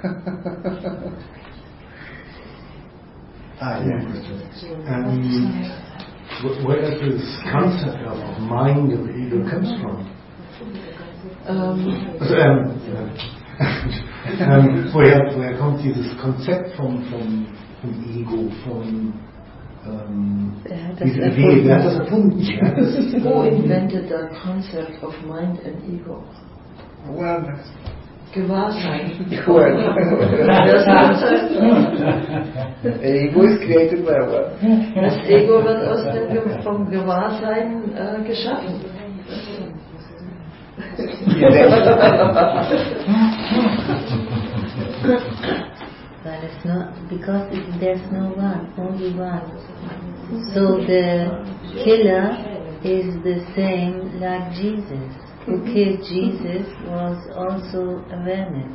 Where does this concept of mind of ego comes from? Woher kommt dieses Konzept vom Ego, wer hat das erfunden? Who invented the concept of mind and ego? Awareness. Gewahrsein. Ego is created by awareness. Das Ego wird vom Gewahrsein geschaffen. But it's not, because there's no one, only one. So the killer is the same like Jesus. Who killed Jesus was also awareness.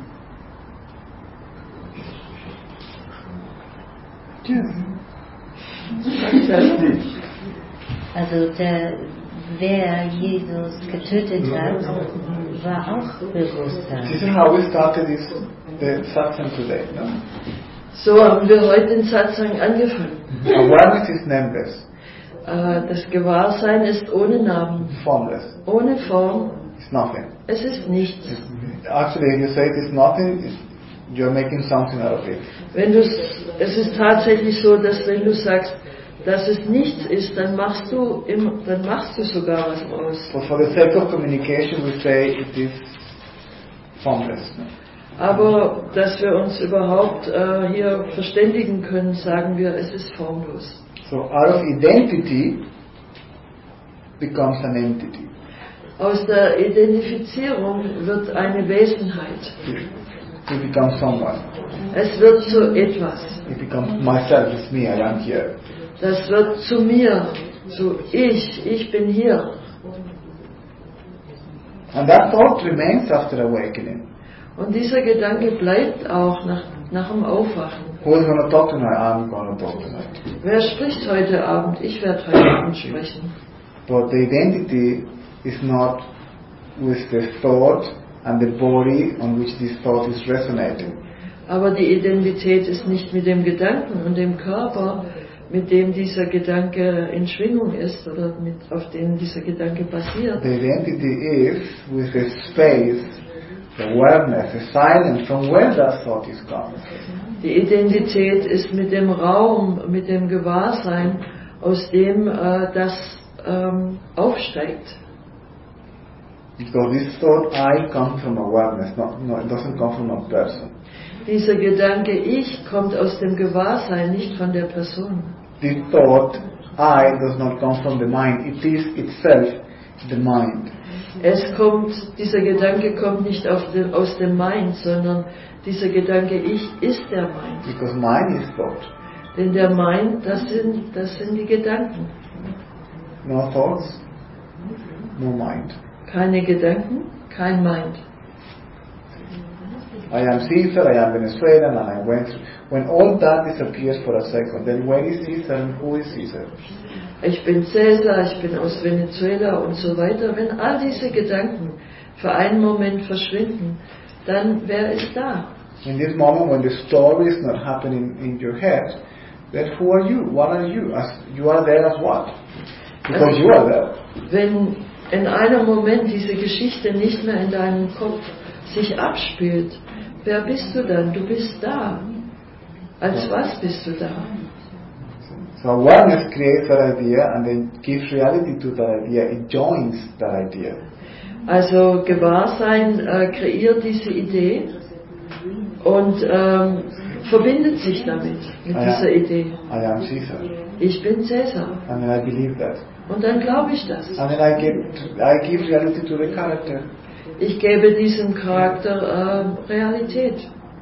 Also wer Jesus getötet hat, war auch Bewusstsein. This is how we started the satsang today. No? So haben wir heute den Satsang angefangen. Awareness is nameless. Das Gewahrsein ist ohne Namen. Formless. Ohne Form. It's nothing. Es ist nichts. Actually, if you say it is nothing, you're making something out of it. Es ist tatsächlich so, dass wenn du sagst, dass es nichts ist, dann machst du sogar was aus. But for the sake of communication, we say it is formless. Aber dass wir uns überhaupt hier verständigen können, sagen wir, es ist formlos. So out of identity becomes an entity. Aus der Identifizierung wird eine Wesenheit. It becomes someone. Es wird zu etwas. It becomes myself, it's me, I am here. Das wird zu mir, zu ich bin hier. And that thought remains after awakening. Und dieser Gedanke bleibt auch nach dem Aufwachen. Who is going to talk tonight? I'm going to talk tonight. Wer spricht heute Abend? Ich werde heute Abend sprechen. But the identity is not with the thought and the body on which this thought is resonating. Aber die Identität ist nicht mit dem Gedanken und dem Körper, mit dem dieser Gedanke in Schwingung ist oder auf dem dieser Gedanke basiert. The identity is with the space, the awareness, the silence from where that thought is coming. Die Identität ist mit dem Raum, mit dem Gewahrsein, aus dem das aufsteigt. Because this thought I comes from awareness, it doesn't come from a person. Dieser Gedanke Ich kommt aus dem Gewahrsein, nicht von der Person. This thought I does not come from the mind, it is itself the mind. Dieser Gedanke kommt nicht aus dem Mind, sondern dieser Gedanke Ich ist der Mind. Because mind is thought. Denn der Mind, das sind die Gedanken. No thoughts, no mind. Keine Gedanken, kein Mind. I am Caesar, I am Venezuelan, and I went through. When all that disappears for a second, then where is Caesar and who is Caesar? Ich bin Cäsar, ich bin aus Venezuela und so weiter. Wenn all diese Gedanken für einen Moment verschwinden, dann wer ist da? In this moment when the story is not happening in your head, then who are you? What are you? You are there as what? Because you are there. Wenn in einem Moment diese Geschichte nicht mehr in deinem Kopf sich abspielt, wer bist du dann? Du bist da. Als was bist du da? So awareness creates that idea and then gives reality to that idea. It joins that idea. Also Gewahrsein kreiert diese Idee und verbindet sich damit, mit dieser Idee. I am Caesar. Ich bin Cäsar. And then I believe that. Und dann glaube ich das. And then I give reality to the character. Ich gebe diesem Charakter Realität.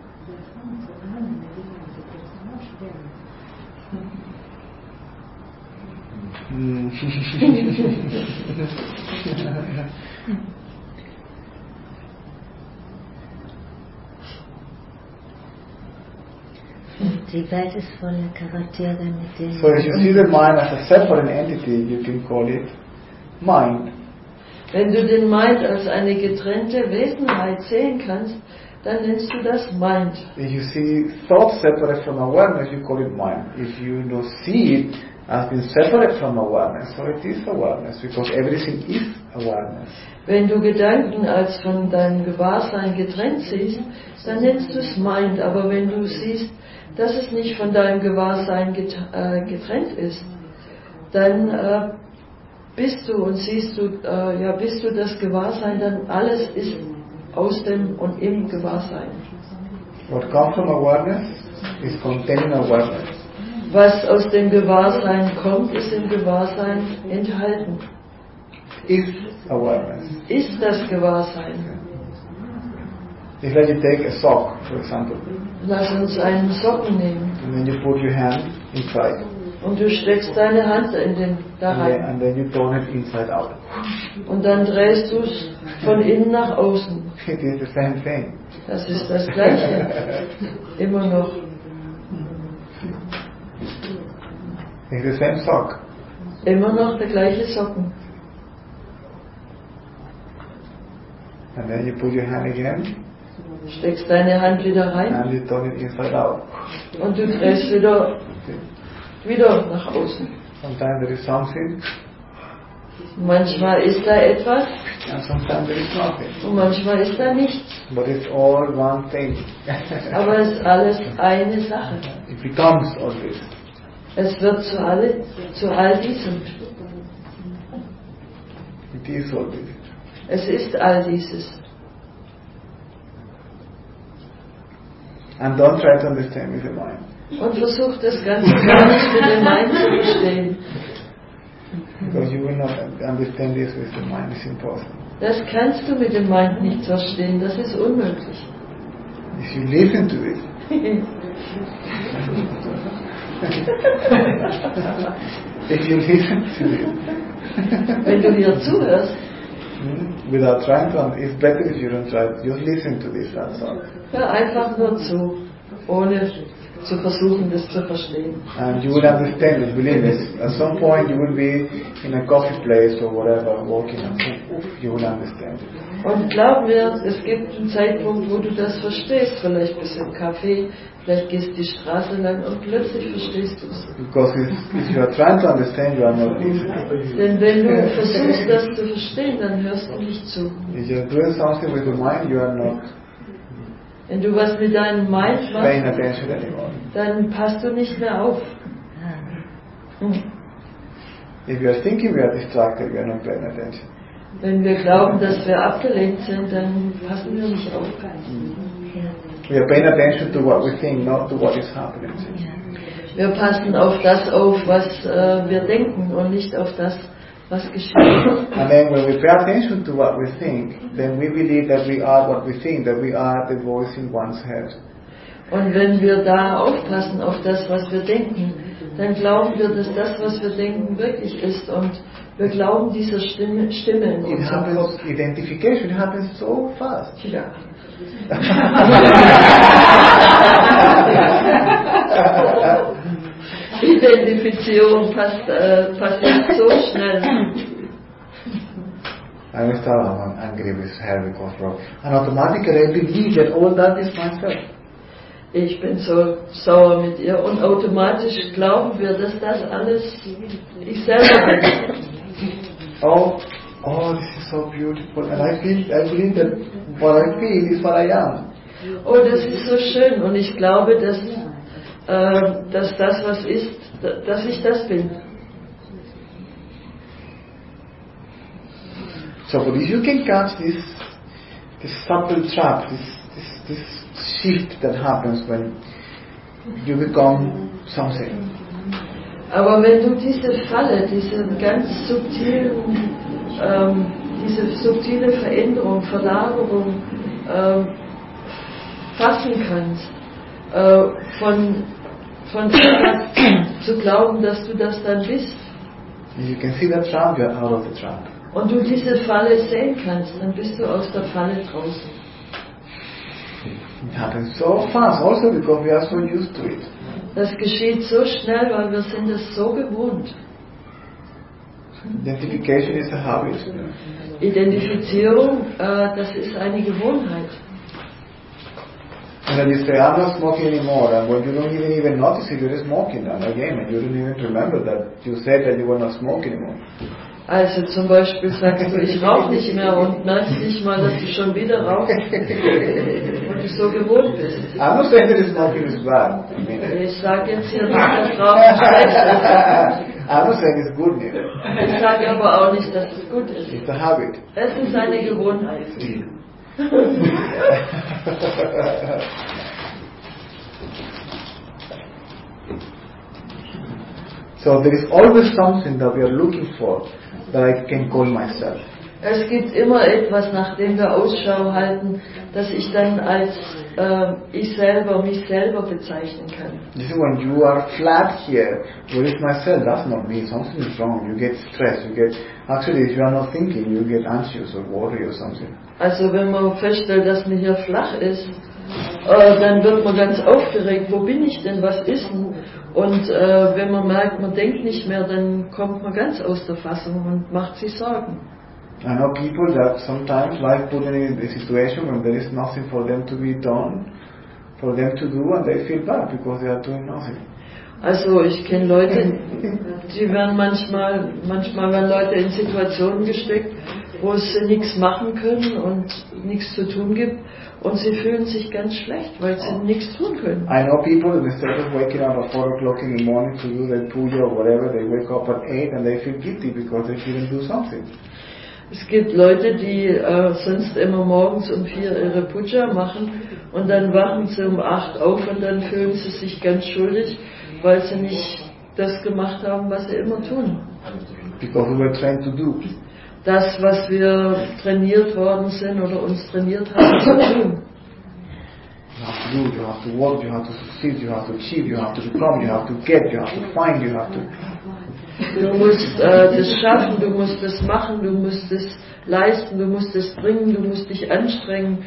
Die Welt ist voller Charaktere, mit denen... So if you see the mind as a separate entity, you can call it mind. Wenn du den Mind als eine getrennte Wesenheit sehen kannst, dann nennst du das Mind. If you see thought separate from awareness, you call it mind. If you don't see it as being separate from awareness, so it is awareness, because everything is awareness. Wenn du Gedanken als von deinem Gewahrsein getrennt siehst, dann nennst du es Mind. Aber wenn du siehst, dass es nicht von deinem Gewahrsein getrennt ist, dann bist du und siehst du, bist du das Gewahrsein, dann alles ist aus dem und im Gewahrsein. What comes from awareness is containing awareness. Was aus dem Gewahrsein kommt, ist im Gewahrsein enthalten. Is awareness. Ist das Gewahrsein. If like you take a sock, for example, Lass uns einen Socken nehmen. and then you put your hand inside, Und du steckst deine Hand da rein. and then you turn it inside out. Und dann drehst du es von innen nach außen. It is the same thing. Das ist das Gleiche. Immer noch. It's the same sock. Immer noch der gleiche Socken. And then you put your hand again, Steckst deine Hand wieder rein and you turn it inside out. und du drehst wieder nach außen. Sometimes there is something, Manchmal ist da etwas and sometimes there is nothing. und manchmal ist da nichts. But it's all one thing. Aber es ist alles eine Sache. It becomes all this. Es wird zu all diesem. It is all this. Es ist all dieses. And don't try to understand with the mind. Und versuch das Ganze gar nicht mit dem Mind zu verstehen. Because you will not understand this with the mind. It's impossible. Das kannst du mit dem Mind nicht verstehen. Das ist unmöglich. If you listen to it, if you listen to it, Wenn du hier zuhörst, without trying to, it's better if you don't try. Just listen to this. That's all. hör einfach nur zu, ohne zu versuchen, das zu verstehen. And you will understand it. Believe me. At some point, you will be in a coffee place or whatever, walking, and you will understand it. Und glaub mir, es gibt einen Zeitpunkt, wo du das verstehst. Vielleicht bist du im Café, vielleicht gehst du die Straße lang und plötzlich verstehst du es. Because if you are trying to understand, you are not listening. Denn wenn du versuchst, das zu verstehen, dann hörst du nicht zu. If you are doing something with the mind, you are not Wenn du was mit deinem Mind paying machst, attention anymore. dann passt du nicht mehr auf. If you are thinking we are distracted, we are not paying attention. Wenn wir glauben, dass wir abgelenkt sind, dann passen wir nicht auf. We are paying attention to what we think, not to what is happening. Wir passen auf das auf, was wir denken und nicht auf das, was geschieht. And then when we pay attention to what we think, then we believe that we are what we think, that we are the voice in one's head. Und wenn wir da aufpassen auf das, was wir denken, dann glauben wir, dass das, was wir denken, wirklich ist. Und wir glauben dieser Stimme in It unserem Kopf. happens, identification happens so fast. Ja. Identifizierung passiert so schnell. I will start I'm angry with her because wrong. And automatically I believe that all that is myself. Ich bin so sauer mit ihr und automatisch glauben wir, dass das alles ich selber bin. Oh, this is so beautiful. And I believe that what I feel is what I am. Oh, das ist so schön und ich glaube, dass das, was ist, dass ich das bin. So, but if you can catch this subtle trap, this shift that happens when you become something. Aber wenn du diese Falle, diese subtile Veränderung, Verlagerung fassen kannst, von etwas zu glauben, dass du das dann bist, If you can see that trap, you are out of the trap. und du diese Falle sehen kannst, dann bist du aus der Falle draußen. It happens so fast, also because we are so used to it. Das geschieht so schnell, weil wir sind es so gewohnt. Identification is a habit. Identifizierung, das ist eine Gewohnheit. And then you say, I'm not smoking anymore, and when you don't even notice it, you're smoking, and again, and you don't even remember that you said that you were not smoking anymore. Also zum Beispiel sagst du, ich rauche nicht mehr und merkst nicht mal, dass du schon wieder rauchst und du so gewohnt bist. I'm not saying that smoking is bad. Ich sage jetzt hier nicht, dass Rauchen schlecht ist. I'm not saying it's good neither. Ich sage aber auch nicht, dass es gut ist. It's a habit. Es ist eine Gewohnheit. So there is always something that we are looking for that I can call myself. Es gibt immer etwas, nach dem wir Ausschau halten, das ich dann als mich selber bezeichnen kann. This is when you are flat here. Where is myself? That's not me. Something is wrong. You get stressed. Actually, if you are not thinking, you get anxious or worry or something. Also wenn man feststellt, dass man hier flach ist, dann wird man ganz aufgeregt. Wo bin ich denn? Was ist denn? Und wenn man merkt, man denkt nicht mehr, dann kommt man ganz aus der Fassung und macht sich Sorgen. I know people that sometimes life put them in a situation when there is nothing for them to be done, for them to do, and they feel bad because they are doing nothing. Also ich kenne Leute, die werden manchmal werden Leute in Situationen gesteckt, wo sie nichts machen können und nichts zu tun gibt und sie fühlen sich ganz schlecht, weil sie nichts tun können. I know people instead of waking up at 4 o'clock in the morning to do their puja or whatever, they wake up at 8 and they feel guilty because they didn't do something. Es gibt Leute, die sonst immer morgens um 4 ihre Puja machen und dann wachen sie um 8 auf und dann fühlen sie sich ganz schuldig, weil sie nicht das gemacht haben, was sie immer tun. Because we were trained to do. Das, was wir trainiert worden sind oder uns trainiert haben zu tun. You have to do, you have to work, you have to succeed, you have to achieve, you have to become, you have to get, you have to find, you have to... Du musst das schaffen, du musst das machen, du musst es leisten, du musst es bringen, du musst dich anstrengen.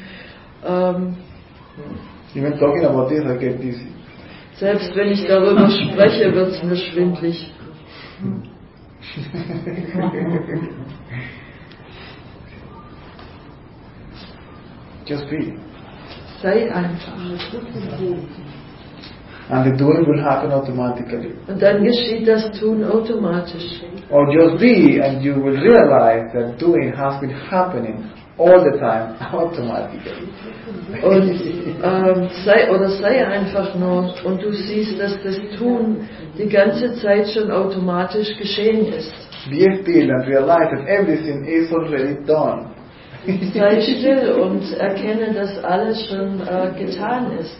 Even talking about this, I get dizzy. Selbst wenn ich darüber spreche, wird es mir schwindlig. Just be. Sei einfach. And the doing will happen automatically. Und dann geschieht das Tun automatisch. Or just be and you will realize that doing has been happening all the time automatically. Und sei einfach nur und du siehst, dass das Tun die ganze Zeit schon automatisch geschehen ist. Be still and realize that everything is already done. Sei still und erkenne, dass alles schon getan ist.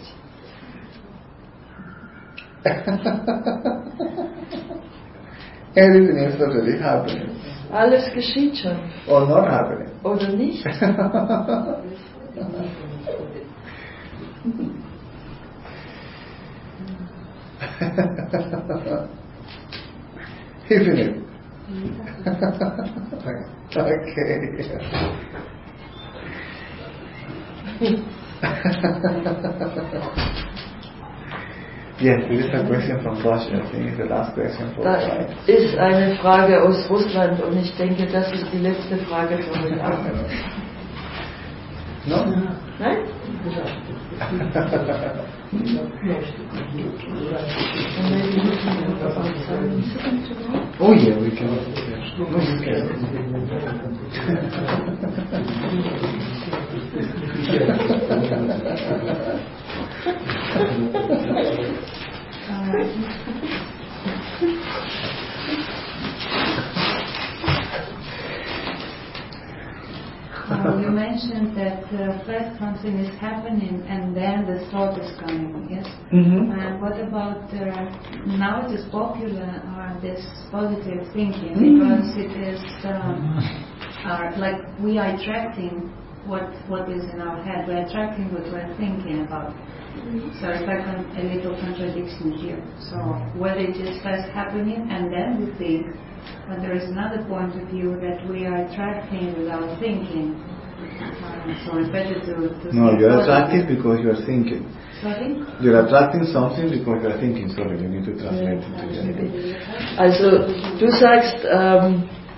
Everything is already happening. Alles geschieht schon. Or not happening. Oder nicht? Isn't it? Okay. Yes, there is a question from Russia. I think it's the last question for Da tonight. ist eine Frage aus Russland und ich denke, das ist die letzte Frage für heute Abend. No? Nein? Oh yeah, we can. No, you can. You mentioned that first something is happening and then the thought is coming, yes? Mm-hmm. And what about, now it is popular, this positive thinking, because it is like we are attracting what is in our head, we are attracting what we are thinking about. So it's like a little contradiction here. So whether it is first happening and then we think, but there is another point of view that we are attracting without thinking. So it's better to No, think you're positive. attractive because you're thinking. Sorry? You're attracting something because you're thinking. Sorry, you need to translate it together. Also du sagst,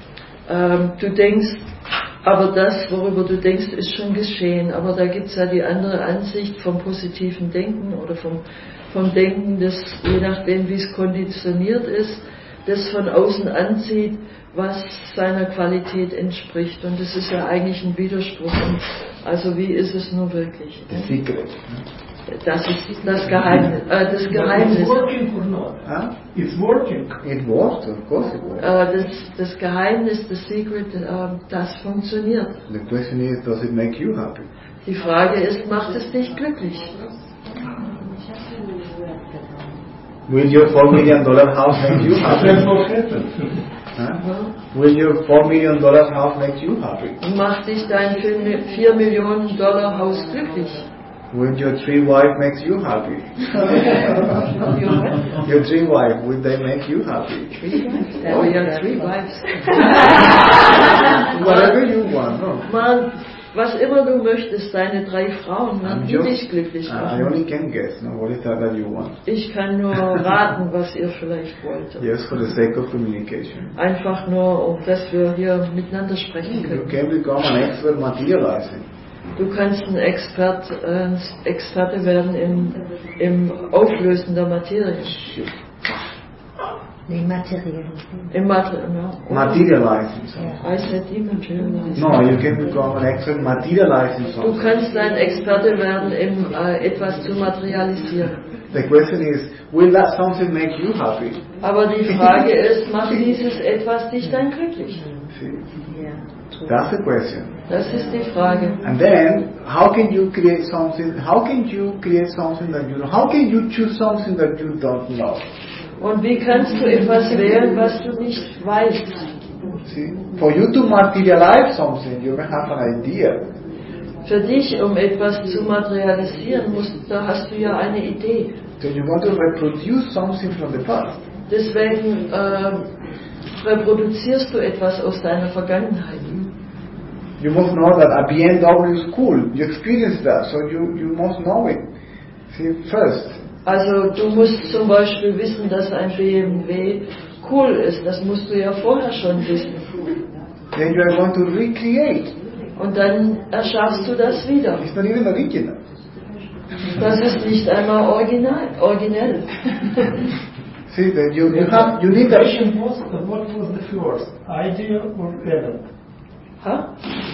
du denkst, aber das, worüber du denkst, ist schon geschehen. Aber da gibt es ja die andere Ansicht vom positiven Denken oder vom Denken, das je nachdem, wie es konditioniert ist, das von außen anzieht, was seiner Qualität entspricht. Und das ist ja eigentlich ein Widerspruch. Und also wie ist es nur wirklich? The secret. Das ist das Geheimnis. Das Geheimnis. It's working or not? Huh? It's working. It works, of course it works. Das Geheimnis, das Secret, das funktioniert. The question is, does it make you happy? Die Frage ist, macht es dich glücklich? Will your $4 million house make you happy? That's what happened. Huh? Will your $4 million house make you happy? Macht dich dein $4 Millionen Haus glücklich? Will your 3 wife makes you happy? Your 3 wife, will they make you happy? Oh ja, 3 wives. Whatever you want, no? Mann, was immer du möchtest, deine 3 Frauen, werden die dich glücklich I machen. only can guess, no? What is that you want? Ich kann nur raten, was ihr vielleicht wollt. Yes, for the sake of communication. Einfach nur, um dass wir hier miteinander sprechen You können. can become an expert materializing. Du kannst ein Experte werden im Auflösen der Materie. Im Materiellen. Im Material. Materializing something. I said dematerializing. No, you can become an expert materializing Du something. kannst ein Experte werden, etwas zu materialisieren. The question is, will that something make you happy? Aber die Frage ist, macht dieses etwas dich dann glücklich? See? Yeah. That's the question. Das ist die Frage. And then, how can you create something? How can you create something that you know? How can you choose something that you don't know? Und wie kannst du etwas wählen, was du nicht weißt? See, for you to materialize something, you may have an idea. Für dich, um etwas zu materialisieren, da hast du ja eine Idee. So you want to reproduce something from the past. Deswegen reproduzierst du etwas aus deiner Vergangenheit. You must know that a BMW is cool. You experience that, so you must know it. See, first. Also du musst zum Beispiel wissen, dass ein BMW cool ist. Das musst du ja vorher schon wissen. Then you are going to recreate. Und dann erschaffst du das wieder. It's not even original. Das ist nicht einmal originell. See, that you need The that. question was, what was the first, idea or Adam? Huh?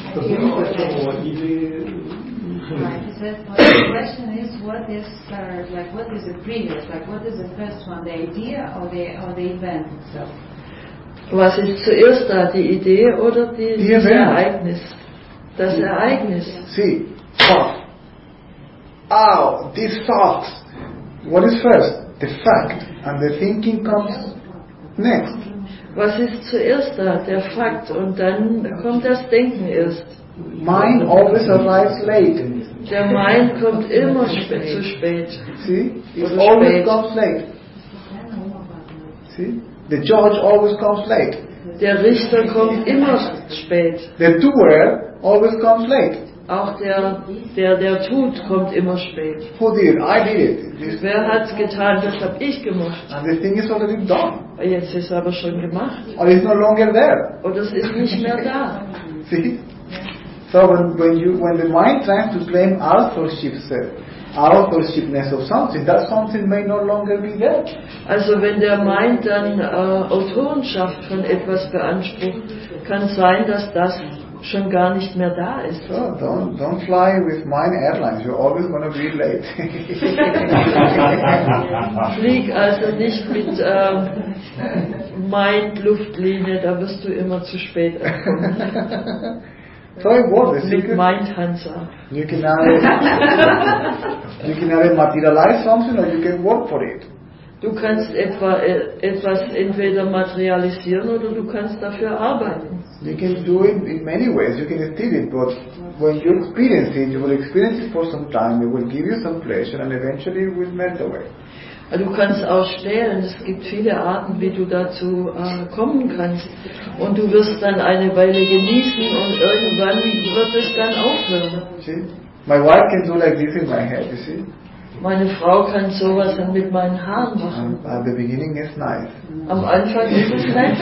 Right. The question is, what is the previous? Like, what is the first one, the idea or the event itself? Was ist zuerst da, die Idee oder das Event. Ereignis? Das Ereignis. See, thought. Oh, these thoughts. What is first? The fact. And the thinking comes next. Was ist zuerst da? Der Fakt. Und dann kommt das Denken erst. Mind always arrives late. Der Mind kommt immer zu spät. See? It Oder always spät. comes late. See? The judge always comes late. Der Richter kommt immer spät. The doer always comes late. Auch der tut, kommt immer spät. Who did it? I did it. Wer hat's getan? Das habe ich gemacht. And the thing is already done. Jetzt ist es aber schon gemacht. Or it's no longer there. Und es ist nicht mehr da. See? So when the mind tries to claim authorshipness of something, that something may no longer be there. Also wenn der Mind dann Autorenschaft von etwas beansprucht, kann sein, dass das schon gar nicht mehr da ist. So don't fly with Mind Airlines. You're always going to be late. Flieg also nicht mit Mind Luftlinie, da wirst du immer zu spät ankommen. So it was. Mit Mind Hansa. You can either materialize something or you can work for it. Du kannst etwas entweder materialisieren oder du kannst dafür arbeiten. You can do it in many ways. You can steal it, but when you experience it, you will experience it for some time. It will give you some pleasure, and eventually it will melt away. Du kannst auch stehlen. Es gibt viele Arten, wie du dazu kommen kannst. Und du wirst dann eine Weile genießen und irgendwann wird es dann aufhören. See, my wife can do like this in my head. You see, Meine Frau kann sowas dann mit meinen Haaren machen. At the beginning it's nice. Am Anfang ist es nett,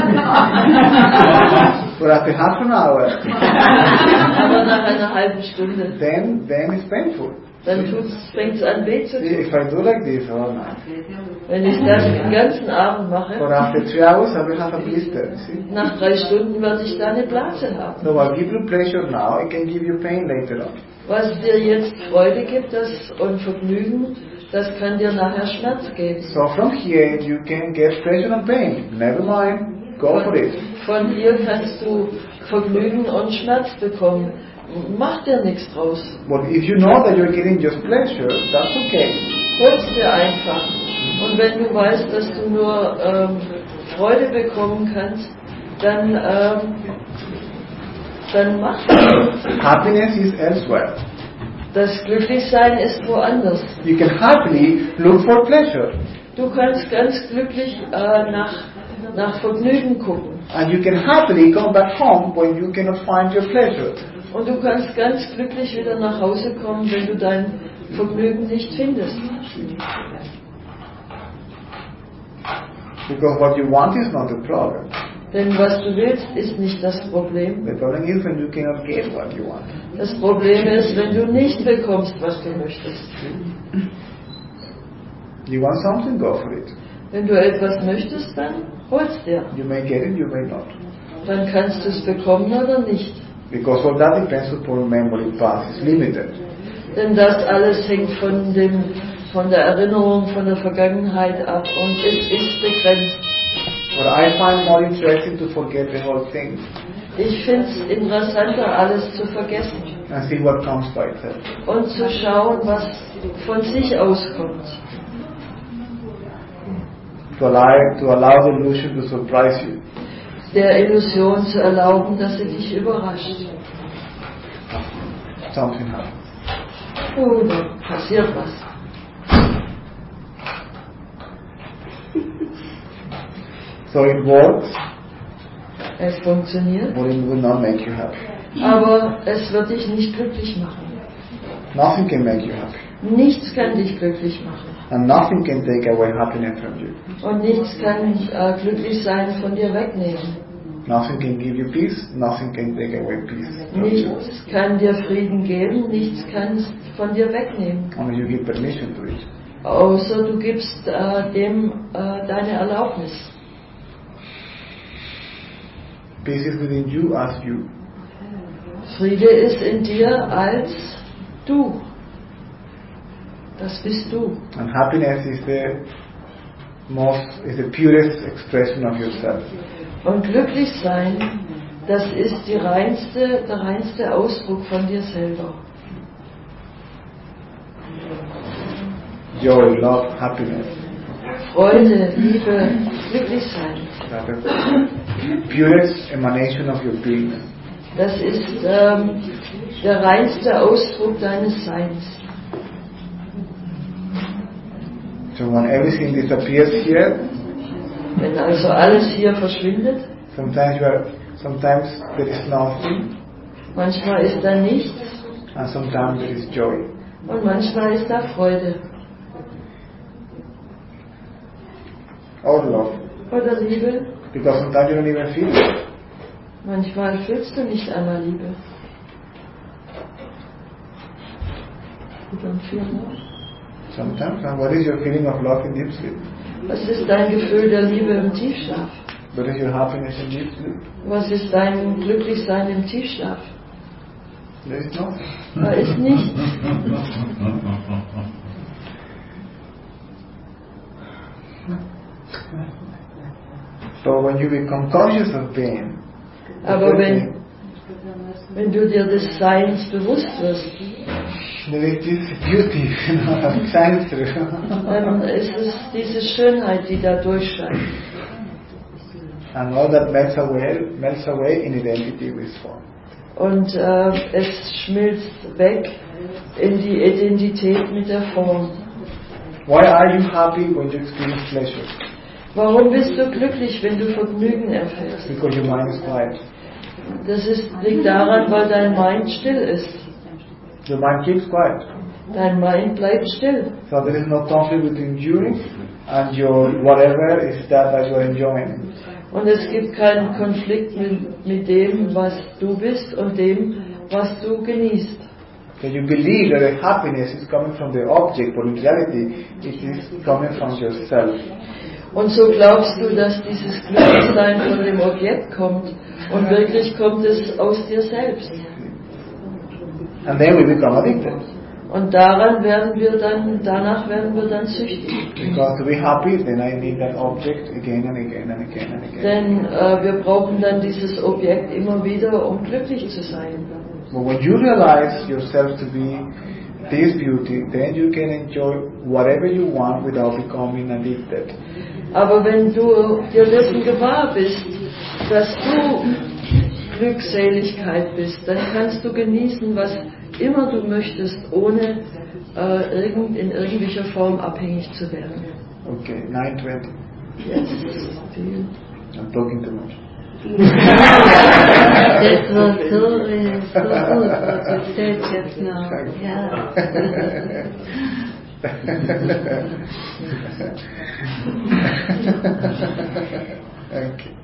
But after half an hour, aber nach einer halben Stunde, then it's painful. dann fängt es an weh zu See, tun. if I do like this, oh no. Wenn ich das den ganzen Abend mache, But after 3 hours, I will have a blister. You see? nach 3 Stunden werde ich da eine Blase haben. So I'll give you pleasure now, it can give you pain later on. Was dir jetzt Freude gibt und Vergnügen, das kann dir nachher Schmerz geben. So from here, you can get pleasure and pain. Never mind, go for it. Von hier kannst du Vergnügen und Schmerz bekommen. Mach dir nichts draus. But if you know that you're getting just pleasure, that's okay. Hol's dir einfach. Und wenn du weißt, dass du nur Freude bekommen kannst, dann mach das. Happiness is elsewhere. Das Glücklichsein ist woanders. You can happily look for pleasure. Du kannst ganz glücklich nach Vergnügen gucken. And you can happily come back home when you cannot find your pleasure. Und du kannst ganz glücklich wieder nach Hause kommen, wenn du dein Vergnügen nicht findest. Because what you want is not the problem. Denn was du willst, ist nicht das Problem. The problem is when you cannot get what you want. Das Problem ist, wenn du nicht bekommst, was du möchtest. You want something, go for it. Wenn du etwas möchtest, dann hol's dir. You may get it, you may not. Dann kannst du es bekommen oder nicht. Because all that depends upon memory past. It's limited. Denn das alles hängt von der Erinnerung, von der Vergangenheit ab und es ist begrenzt. But I find more interesting to forget the whole thing Ich finde es interessanter, alles zu vergessen and see what comes by itself. und zu schauen, was von sich auskommt. To allow the illusion to surprise you. Der Illusion zu erlauben, dass sie dich überrascht. Something happens. Oh, da passiert was. So it works, Es funktioniert, but it will not make you happy. aber es wird dich nicht glücklich machen. Nothing can make you happy. Nichts kann dich glücklich machen. And nothing can take away happiness from you. Und nichts kann glücklich sein von dir wegnehmen. Nothing can give you peace. Nothing can take away peace from you. Nichts kann dir Frieden geben, nichts kann es von dir wegnehmen. Only you give permission to it. Außer du gibst dem deine Erlaubnis. Peace is within you as you. Friede ist in dir als du. Das bist du. And happiness is the purest expression of yourself. Und glücklich sein, das ist der reinste Ausdruck von dir selber. Joy, love, happiness. Freude, Liebe, glücklich sein. That is the purest emanation of your being. Das ist der reinste Ausdruck deines Seins. So when everything disappears here, Wenn also alles hier verschwindet, sometimes there is nothing, manchmal ist da nichts and sometimes there is joy. und manchmal ist da Freude Or love. oder Liebe. Because sometimes you don't even feel it. Manchmal fühlst du nicht einmal Liebe. You don't feel love. Sometimes. And what is your feeling of love in deep sleep? Was ist dein Gefühl der Liebe im Tiefschlaf? What is your happiness in deep sleep? Was ist dein Glücklichsein im Tiefschlaf? There is nothing. Da ist nichts. So when you become conscious of pain, Aber wenn du dir des Seins bewusst wirst, there is this beauty, that shines through. dann ist es diese Schönheit, die da durchscheint. And all that melts away in identity with form. Und es schmilzt weg in die Identität mit der Form. Why are you happy when you experience pleasure? Warum bist du glücklich, wenn du Vergnügen erfährst? Because your mind is quiet. Das liegt daran, weil dein Mind still ist. Your mind keeps quiet. Dein Mind bleibt still. So there is no conflict between you and your whatever is that you are enjoying. Und es gibt keinen Konflikt mit dem, was du bist und dem, was du genießt. So you believe that the happiness is coming from the object, but in reality it is coming from yourself. Und so glaubst du, dass dieses Glücklichsein von dem Objekt kommt und wirklich kommt es aus dir selbst. And then we become addicted. Und danach werden wir dann süchtig. Because to be happy, then I need that object again and again and again and again. Denn wir brauchen dann dieses Objekt immer wieder, um glücklich zu sein. But when you realize yourself to be this beauty, then you can enjoy whatever you want without becoming addicted. Aber wenn du dir dessen gewahr bist, dass du Glückseligkeit bist, dann kannst du genießen, was immer du möchtest, ohne in irgendwelcher Form abhängig zu werden. Okay, 9:20. Yes. I'm talking too much. That was so good what you said just now. Yeah. Okay.